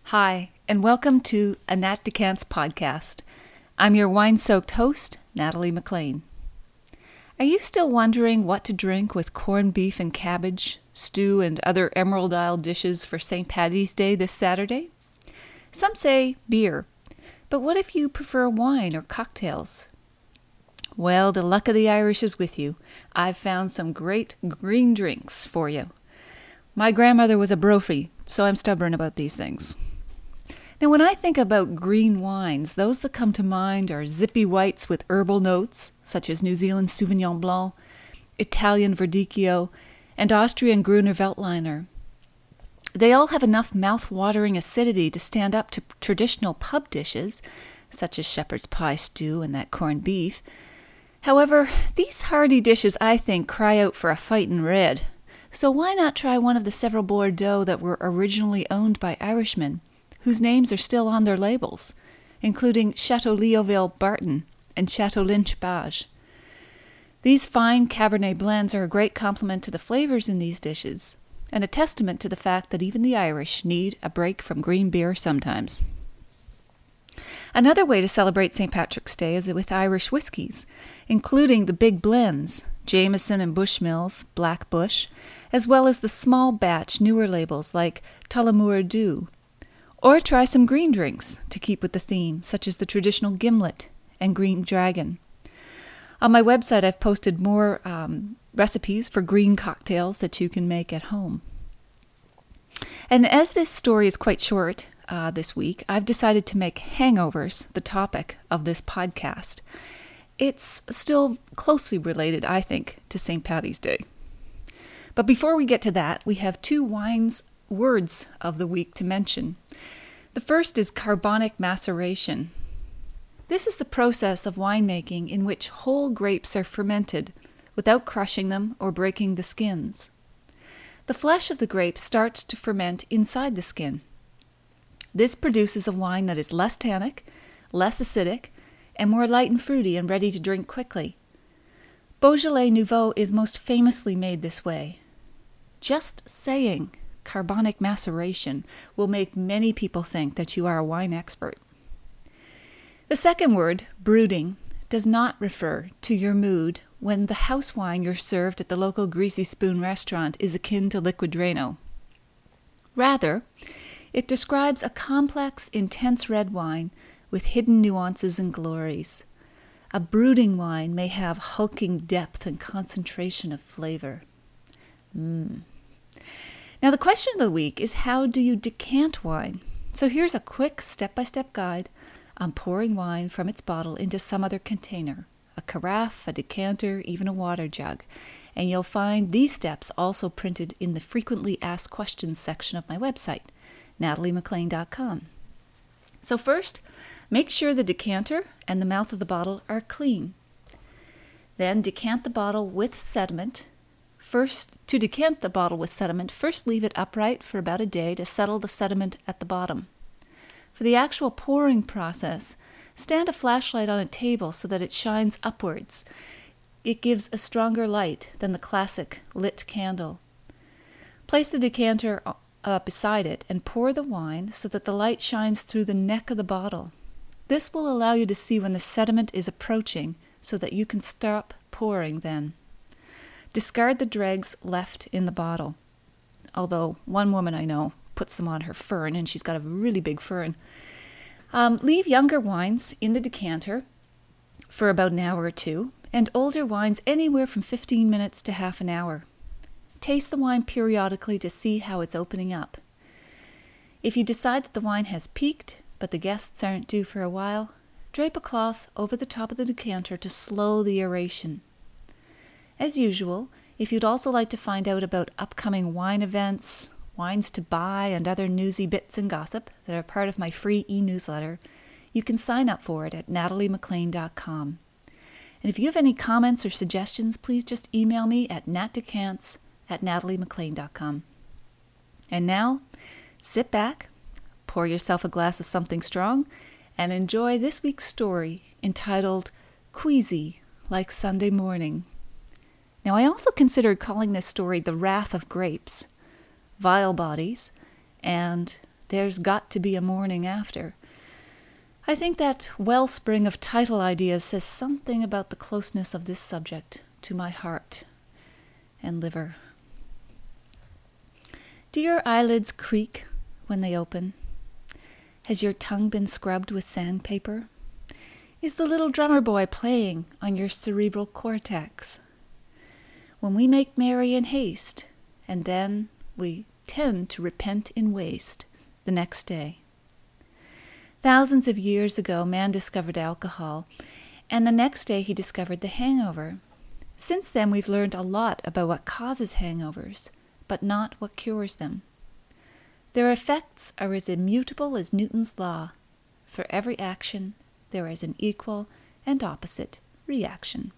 Hi, and welcome to a Nat Decants podcast. I'm your wine-soaked host, Natalie McLean. Are you still wondering what to drink with corned beef and cabbage, stew, and other Emerald Isle dishes for St. Paddy's Day this Saturday? Some say beer, but what if you prefer wine or cocktails? Well, the luck of the Irish is with you. I've found some great green drinks for you. My grandmother was a brophy, so I'm stubborn about these things. Now, when I think about green wines, those that come to mind are zippy whites with herbal notes, such as New Zealand Sauvignon Blanc, Italian Verdicchio, and Austrian Gruner Veltliner. They all have enough mouth-watering acidity to stand up to traditional pub dishes, such as shepherd's pie stew and that corned beef. However, these hearty dishes, I think, cry out for a fightin' red. So why not try one of the several Bordeaux that were originally owned by Irishmen, whose names are still on their labels, including Chateau Leoville Barton and Chateau Lynch Bage. These fine Cabernet blends are a great complement to the flavors in these dishes, and a testament to the fact that even the Irish need a break from green beer sometimes. Another way to celebrate St. Patrick's Day is with Irish whiskies, including the big blends, Jameson and Bushmills, Black Bush, as well as the small batch newer labels like Tullamore Dew. Or try some green drinks to keep with the theme, such as the traditional gimlet and green dragon. On my website, I've posted more recipes for green cocktails that you can make at home. And as this story is quite short this week, I've decided to make hangovers the topic of this podcast. It's still closely related, I think, to St. Paddy's Day. But before we get to that, we have two words of the week to mention. The first is carbonic maceration. This is the process of winemaking in which whole grapes are fermented without crushing them or breaking the skins. The flesh of the grape starts to ferment inside the skin. This produces a wine that is less tannic, less acidic, and more light and fruity and ready to drink quickly. Beaujolais Nouveau is most famously made this way. Just saying carbonic maceration will make many people think that you are a wine expert. The second word, brooding, does not refer to your mood when the house wine you're served at the local Greasy Spoon restaurant is akin to liquid Drano. Rather, it describes a complex, intense red wine with hidden nuances and glories. A brooding wine may have hulking depth and concentration of flavor. Now, the question of the week is, how do you decant wine? So here's a quick step-by-step guide on pouring wine from its bottle into some other container, a carafe, a decanter, even a water jug. And you'll find these steps also printed in the frequently asked questions section of my website, nataliemclean.com. So first, make sure the decanter and the mouth of the bottle are clean. Then decant the bottle with sediment. To decant the bottle with sediment, first leave it upright for about a day to settle the sediment at the bottom. For the actual pouring process, stand a flashlight on a table so that it shines upwards. It gives a stronger light than the classic lit candle. Place the decanter beside it and pour the wine so that the light shines through the neck of the bottle. This will allow you to see when the sediment is approaching so that you can stop pouring then. Discard the dregs left in the bottle. Although one woman I know puts them on her fern, and she's got a really big fern. Leave younger wines in the decanter for about an hour or two, and older wines anywhere from 15 minutes to half an hour. Taste the wine periodically to see how it's opening up. If you decide that the wine has peaked, but the guests aren't due for a while, drape a cloth over the top of the decanter to slow the aeration. As usual, if you'd also like to find out about upcoming wine events, wines to buy, and other newsy bits and gossip that are part of my free e-newsletter, you can sign up for it at nataliemclean.com. And if you have any comments or suggestions, please just email me at natdecants@nataliemclean.com. And now, sit back, pour yourself a glass of something strong, and enjoy this week's story entitled Queasy Like Sunday Morning. Now, I also considered calling this story The Wrath of Grapes, Vile Bodies, and there's got to be a morning after. I think that wellspring of title ideas says something about the closeness of this subject to my heart and liver. Do your eyelids creak when they open? Has your tongue been scrubbed with sandpaper? Is the little drummer boy playing on your cerebral cortex? When we make merry in haste, and then we tend to repent in waste the next day. Thousands of years ago, man discovered alcohol, and the next day he discovered the hangover. Since then, we've learned a lot about what causes hangovers, but not what cures them. Their effects are as immutable as Newton's law. For every action, there is an equal and opposite reaction.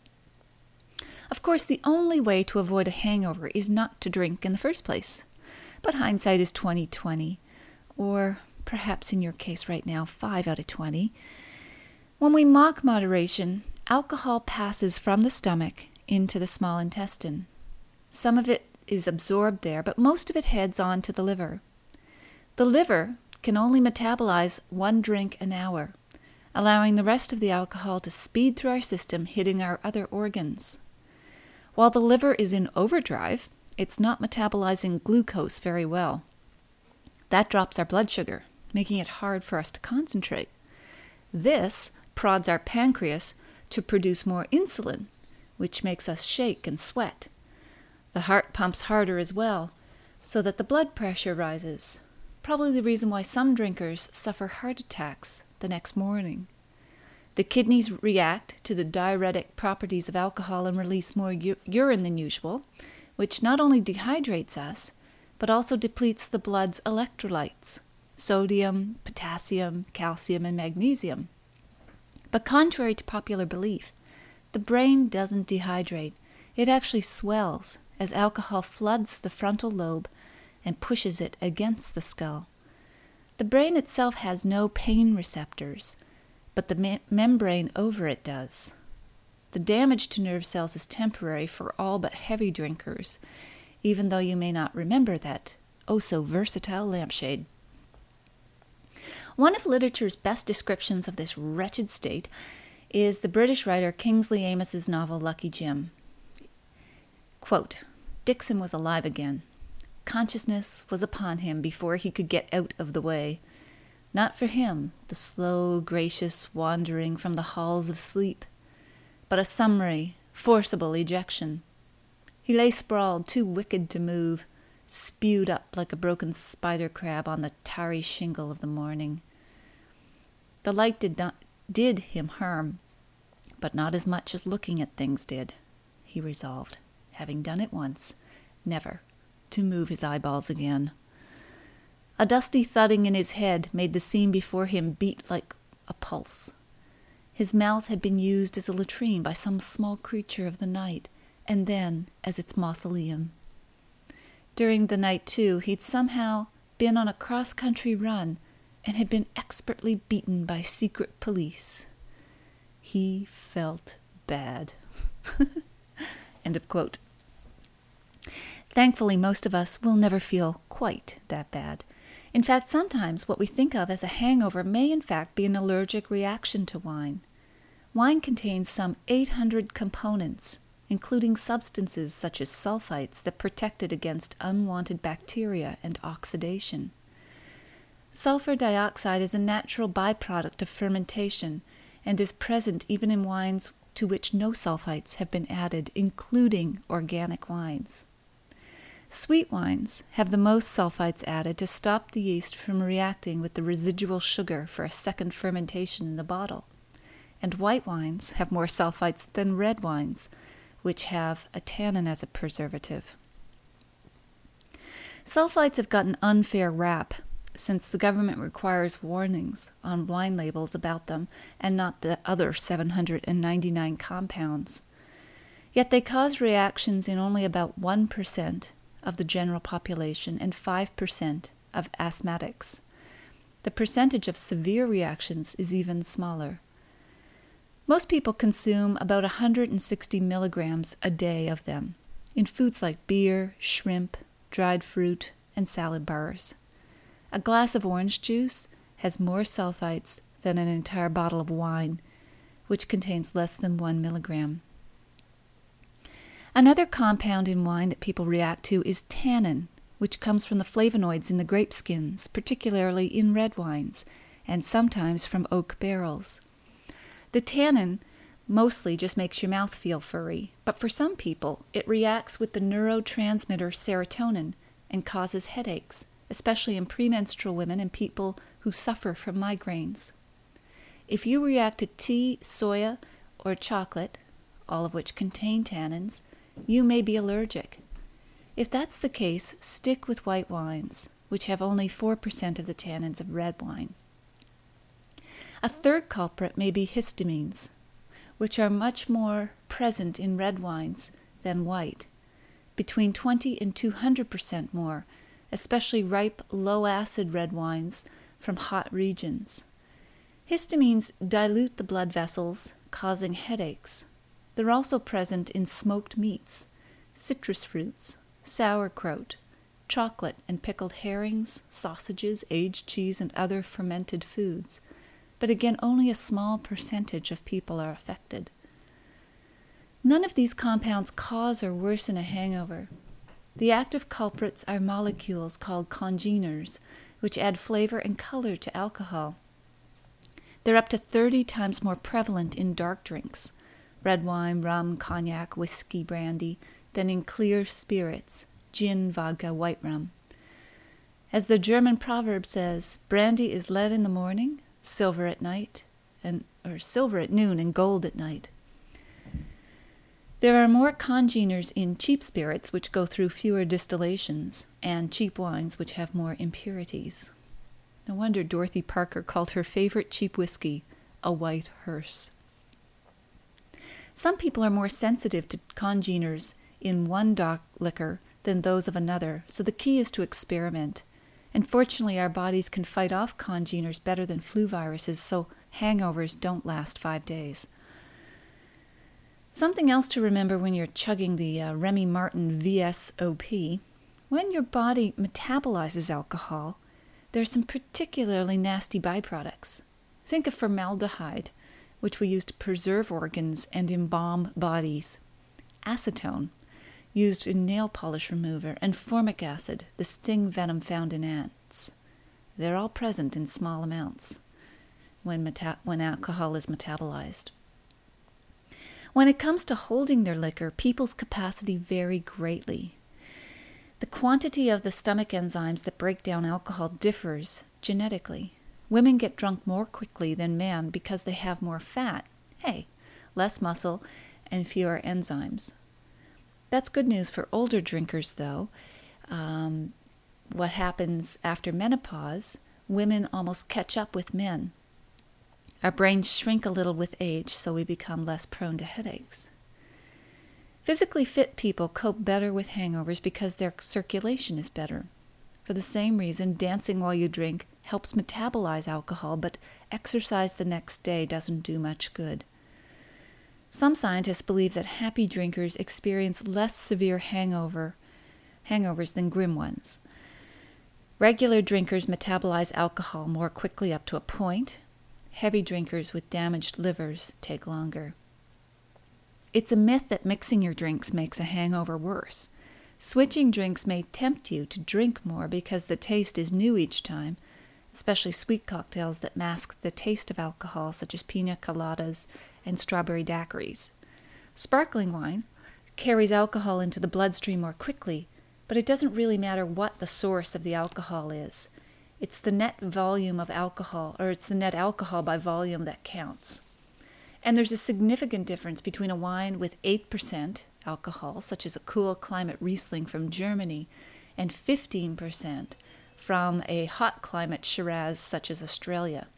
Of course, the only way to avoid a hangover is not to drink in the first place. But hindsight is 20/20, or perhaps in your case right now, 5 out of 20. When we mock moderation, alcohol passes from the stomach into the small intestine. Some of it is absorbed there, but most of it heads on to the liver. The liver can only metabolize 1 drink an hour, allowing the rest of the alcohol to speed through our system, hitting our other organs. While the liver is in overdrive, it's not metabolizing glucose very well. That drops our blood sugar, making it hard for us to concentrate. This prods our pancreas to produce more insulin, which makes us shake and sweat. The heart pumps harder as well, so that the blood pressure rises. Probably the reason why some drinkers suffer heart attacks the next morning. The kidneys react to the diuretic properties of alcohol and release more urine than usual, which not only dehydrates us, but also depletes the blood's electrolytes, sodium, potassium, calcium, and magnesium. But contrary to popular belief, the brain doesn't dehydrate. It actually swells as alcohol floods the frontal lobe and pushes it against the skull. The brain itself has no pain receptors, but the membrane over it does. The damage to nerve cells is temporary for all but heavy drinkers, even though you may not remember that oh-so-versatile lampshade. One of literature's best descriptions of this wretched state is the British writer Kingsley Amis's novel Lucky Jim. Quote, Dixon was alive again. Consciousness was upon him before he could get out of the way. Not for him, the slow, gracious wandering from the halls of sleep, but a summary, forcible ejection. He lay sprawled, too wicked to move, spewed up like a broken spider crab on the tarry shingle of the morning. The light did him harm, but not as much as looking at things did. He resolved, having done it once, never to move his eyeballs again. A dusty thudding in his head made the scene before him beat like a pulse. His mouth had been used as a latrine by some small creature of the night, and then as its mausoleum. During the night, too, he'd somehow been on a cross-country run and had been expertly beaten by secret police. He felt bad. End of quote. Thankfully, most of us will never feel quite that bad. In fact, sometimes what we think of as a hangover may in fact be an allergic reaction to wine. Wine contains some 800 components, including substances such as sulfites that protect it against unwanted bacteria and oxidation. Sulfur dioxide is a natural byproduct of fermentation and is present even in wines to which no sulfites have been added, including organic wines. Sweet wines have the most sulfites added to stop the yeast from reacting with the residual sugar for a second fermentation in the bottle. And white wines have more sulfites than red wines, which have a tannin as a preservative. Sulfites have gotten unfair rap since the government requires warnings on wine labels about them and not the other 799 compounds. Yet they cause reactions in only about 1% of the general population and 5% of asthmatics. The percentage of severe reactions is even smaller. Most people consume about 160 milligrams a day of them in foods like beer, shrimp, dried fruit, and salad bars. A glass of orange juice has more sulfites than an entire bottle of wine, which contains less than 1 milligram. Another compound in wine that people react to is tannin, which comes from the flavonoids in the grape skins, particularly in red wines, and sometimes from oak barrels. The tannin mostly just makes your mouth feel furry, but for some people it reacts with the neurotransmitter serotonin and causes headaches, especially in premenstrual women and people who suffer from migraines. If you react to tea, soya, or chocolate, all of which contain tannins, you may be allergic. If that's the case, stick with white wines, which have only 4% of the tannins of red wine. A third culprit may be histamines, which are much more present in red wines than white, between 20 and 200% more, especially ripe, low-acid red wines from hot regions. Histamines dilute the blood vessels, causing headaches. They're also present in smoked meats, citrus fruits, sauerkraut, chocolate and pickled herrings, sausages, aged cheese, and other fermented foods. But again, only a small percentage of people are affected. None of these compounds cause or worsen a hangover. The active culprits are molecules called congeners, which add flavor and color to alcohol. They're up to 30 times more prevalent in dark drinks, red wine, rum, cognac, whiskey, brandy, than in clear spirits, gin, vodka, white rum. As the German proverb says, brandy is lead in the morning, silver at night, or silver at noon and gold at night. There are more congeners in cheap spirits, which go through fewer distillations, and cheap wines, which have more impurities. No wonder Dorothy Parker called her favorite cheap whiskey a white hearse. Some people are more sensitive to congeners in one dark liquor than those of another, so the key is to experiment. And fortunately, our bodies can fight off congeners better than flu viruses, so hangovers don't last 5 days. Something else to remember when you're chugging the Remy Martin VSOP, when your body metabolizes alcohol, there's some particularly nasty byproducts. Think of formaldehyde, which we use to preserve organs and embalm bodies, acetone, used in nail polish remover, and formic acid, the sting venom found in ants. They're all present in small amounts when alcohol is metabolized. When it comes to holding their liquor, people's capacity vary greatly. The quantity of the stomach enzymes that break down alcohol differs genetically. Women get drunk more quickly than men because they have more fat, less muscle, and fewer enzymes. That's good news for older drinkers, though. What happens after menopause, women almost catch up with men. Our brains shrink a little with age, so we become less prone to headaches. Physically fit people cope better with hangovers because their circulation is better. For the same reason, dancing while you drink helps metabolize alcohol, but exercise the next day doesn't do much good. Some scientists believe that happy drinkers experience less severe hangovers than grim ones. Regular drinkers metabolize alcohol more quickly up to a point. Heavy drinkers with damaged livers take longer. It's a myth that mixing your drinks makes a hangover worse. Switching drinks may tempt you to drink more because the taste is new each time, especially sweet cocktails that mask the taste of alcohol, such as pina coladas and strawberry daiquiris. Sparkling wine carries alcohol into the bloodstream more quickly, but it doesn't really matter what the source of the alcohol is. It's the net volume of alcohol, or it's the net alcohol by volume that counts. And there's a significant difference between a wine with 8% alcohol, such as a cool climate Riesling from Germany, and 15% from a hot climate Shiraz, such as Australia.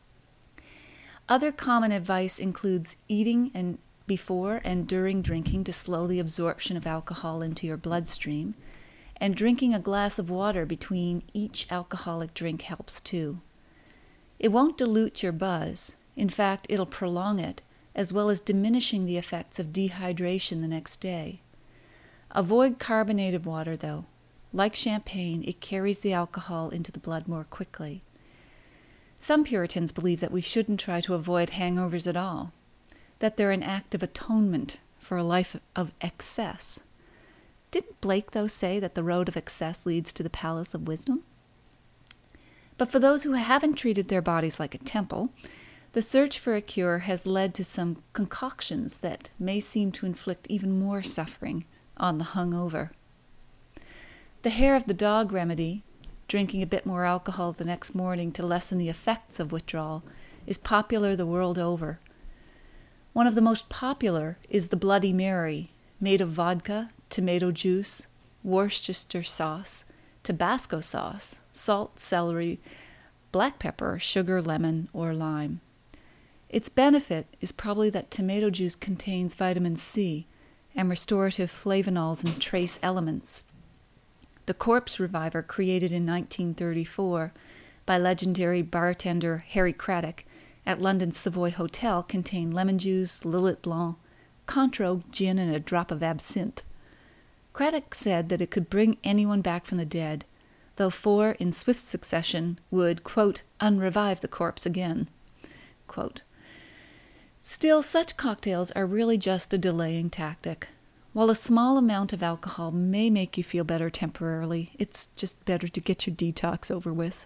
Other common advice includes eating before and during drinking to slow the absorption of alcohol into your bloodstream, and drinking a glass of water between each alcoholic drink helps too. It won't dilute your buzz. In fact, it'll prolong it, as well as diminishing the effects of dehydration the next day. Avoid carbonated water, though. like champagne, it carries the alcohol into the blood more quickly. Some Puritans believe that we shouldn't try to avoid hangovers at all, that they're an act of atonement for a life of excess. Didn't Blake, though, say that the road of excess leads to the palace of wisdom? But for those who haven't treated their bodies like a temple, the search for a cure has led to some concoctions that may seem to inflict even more suffering on the hungover. The hair of the dog remedy, drinking a bit more alcohol the next morning to lessen the effects of withdrawal, is popular the world over. One of the most popular is the Bloody Mary, made of vodka, tomato juice, Worcestershire sauce, Tabasco sauce, salt, celery, black pepper, sugar, lemon, or lime. Its benefit is probably that tomato juice contains vitamin C and restorative flavonols and trace elements. The Corpse Reviver, created in 1934 by legendary bartender Harry Craddock at London's Savoy Hotel, contained lemon juice, Lillet Blanc, Cointreau, gin, and a drop of absinthe. Craddock said that it could bring anyone back from the dead, though 4 in swift succession would, quote, unrevive the corpse again, quote. Still, such cocktails are really just a delaying tactic. While a small amount of alcohol may make you feel better temporarily, it's just better to get your detox over with.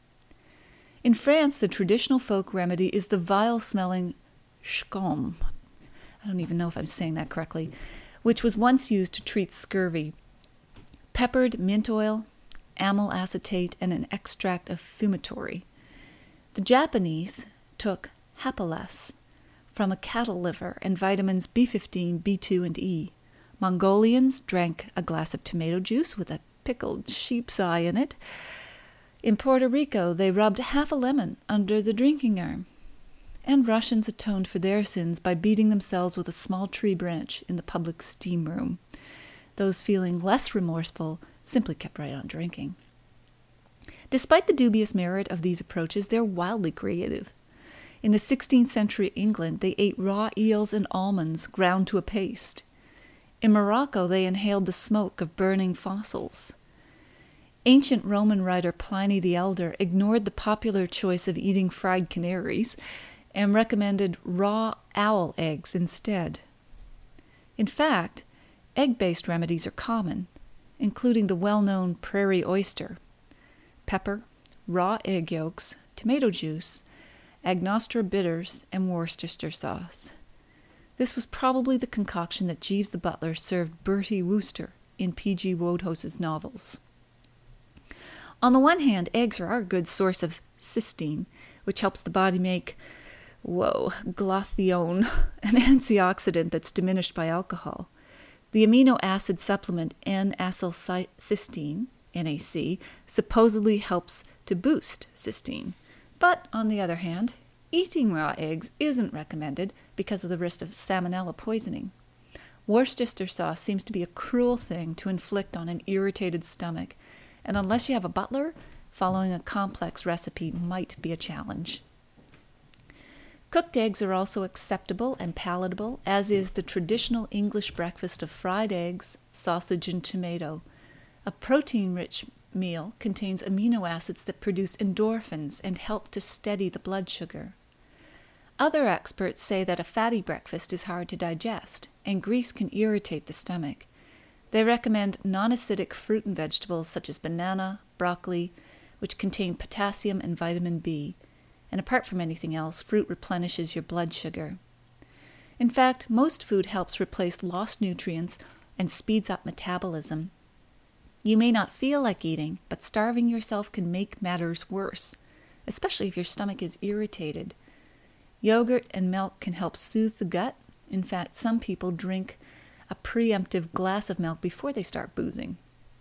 In France, the traditional folk remedy is the vile-smelling scum. I don't even know if I'm saying that correctly, which was once used to treat scurvy. Peppered mint oil, amyl acetate, and an extract of fumitory. The Japanese took hapalase from a cattle liver and vitamins B15, B2, and E. Mongolians drank a glass of tomato juice with a pickled sheep's eye in it. In Puerto Rico, they rubbed half a lemon under the drinking arm. And Russians atoned for their sins by beating themselves with a small tree branch in the public steam room. Those feeling less remorseful simply kept right on drinking. Despite the dubious merit of these approaches, they're wildly creative. In the 16th century England, they ate raw eels and almonds ground to a paste. In Morocco, they inhaled the smoke of burning fossils. Ancient Roman writer Pliny the Elder ignored the popular choice of eating fried canaries and recommended raw owl eggs instead. In fact, egg-based remedies are common, including the well-known prairie oyster, pepper, raw egg yolks, tomato juice, Agnostra bitters, and Worcestershire sauce. This was probably the concoction that Jeeves the butler served Bertie Wooster in P.G. Wodehose's novels. On the one hand, eggs are a good source of cysteine, which helps the body make, glutathione, an antioxidant that's diminished by alcohol. The amino acid supplement N-acylcysteine, NAC, supposedly helps to boost cysteine. But, on the other hand, eating raw eggs isn't recommended because of the risk of salmonella poisoning. Worcestershire sauce seems to be a cruel thing to inflict on an irritated stomach, and unless you have a butler, following a complex recipe might be a challenge. Cooked eggs are also acceptable and palatable, as is the traditional English breakfast of fried eggs, sausage, and tomato. A protein-rich meal contains amino acids that produce endorphins and help to steady the blood sugar. Other experts say that a fatty breakfast is hard to digest, and grease can irritate the stomach. They recommend non-acidic fruit and vegetables such as banana, broccoli, which contain potassium and vitamin B. And apart from anything else, fruit replenishes your blood sugar. In fact, most food helps replace lost nutrients and speeds up metabolism. You may not feel like eating, but starving yourself can make matters worse, especially if your stomach is irritated. Yogurt and milk can help soothe the gut. In fact, some people drink a preemptive glass of milk before they start boozing.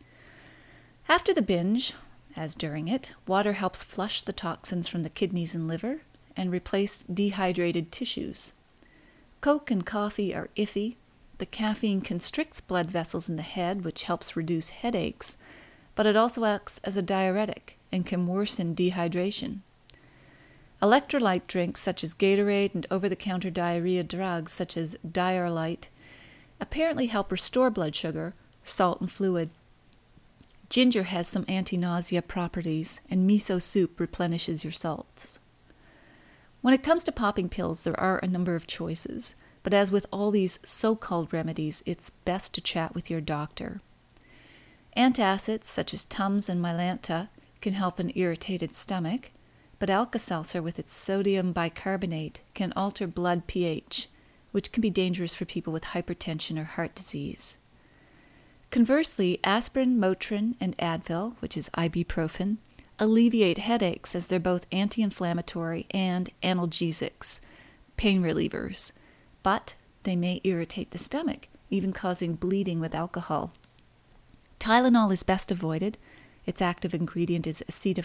After the binge, as during it, water helps flush the toxins from the kidneys and liver and replace dehydrated tissues. Coke and coffee are iffy. The caffeine constricts blood vessels in the head, which helps reduce headaches, but it also acts as a diuretic and can worsen dehydration. Electrolyte drinks such as Gatorade and over-the-counter diarrhea drugs such as Diarlyte apparently help restore blood sugar, salt, and fluid. Ginger has some anti-nausea properties, and miso soup replenishes your salts. When it comes to popping pills, there are a number of choices, but as with all these so-called remedies, it's best to chat with your doctor. Antacids, such as Tums and Mylanta, can help an irritated stomach, but Alka-Seltzer with its sodium bicarbonate can alter blood pH, which can be dangerous for people with hypertension or heart disease. Conversely, aspirin, Motrin, and Advil, which is ibuprofen, alleviate headaches as they're both anti-inflammatory and analgesics, pain relievers, but they may irritate the stomach, even causing bleeding with alcohol. Tylenol is best avoided. Its active ingredient is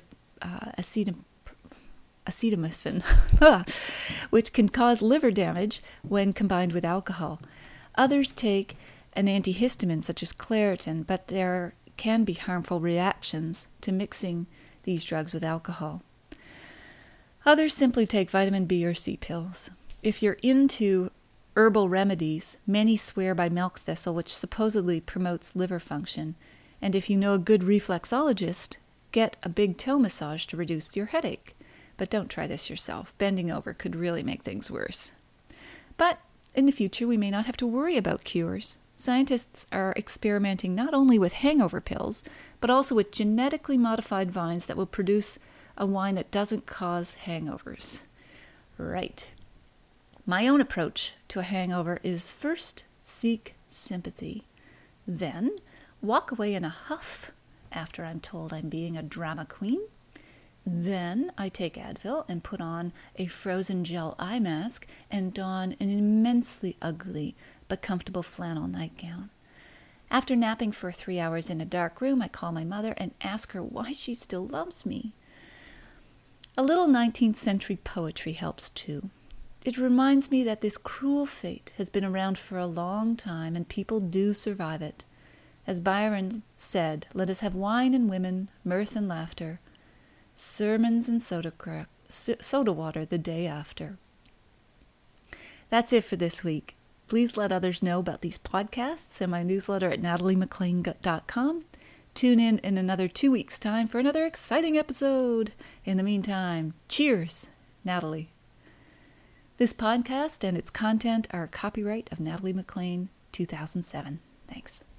acetaminophen, which can cause liver damage when combined with alcohol. Others take an antihistamine such as Claritin, but there can be harmful reactions to mixing these drugs with alcohol. Others simply take vitamin B or C pills. If you're into herbal remedies, many swear by milk thistle, which supposedly promotes liver function. And if you know a good reflexologist, get a big toe massage to reduce your headache. But don't try this yourself. Bending over could really make things worse. But in the future, we may not have to worry about cures. Scientists are experimenting not only with hangover pills, but also with genetically modified vines that will produce a wine that doesn't cause hangovers. Right. My own approach to a hangover is first seek sympathy, then walk away in a huff after I'm told I'm being a drama queen. Then I take Advil and put on a frozen gel eye mask and don an immensely ugly but comfortable flannel nightgown. After napping for 3 hours in a dark room, I call my mother and ask her why she still loves me. A little 19th century poetry helps too. It reminds me that this cruel fate has been around for a long time and people do survive it. As Byron said, let us have wine and women, mirth and laughter, sermons and soda water the day after. That's it for this week. Please let others know about these podcasts and my newsletter at nataliemclean.com. Tune in another 2 weeks' time for another exciting episode. In the meantime, cheers, Natalie. This podcast and its content are copyright of Natalie McLean, 2007. Thanks.